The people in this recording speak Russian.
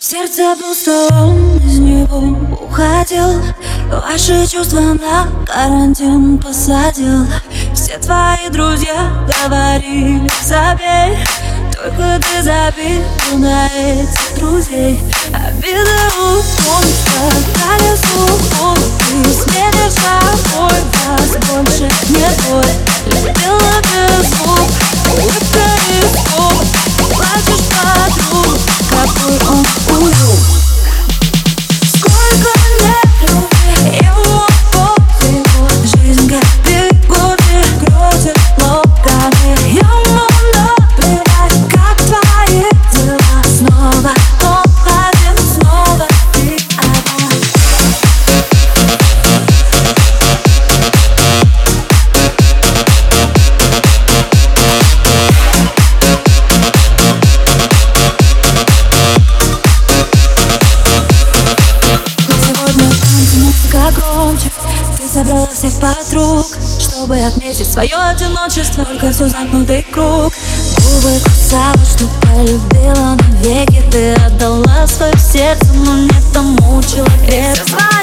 Сердце пусто, он из него уходил. Ваши чувства на карантин посадил. Все твои друзья говорили: забей, только ты забил на этих друзей. Обиды уходят на лесу, ты сменишь собой, вас больше не твой. Любила без слов, улыбка и слов, плачешь подруг, какой он уют. Сколько лет его его жизнь как бегуды, крутит локами. Ему наплевать, как твои дела. Снова он один, снова ты одна. Громче. Ты собрала всех подруг, чтобы отметить свое одиночество. Только все замкнутый круг. Губы кусала, что полюбила навеки. Ты отдала свое сердце, но не тому человеку.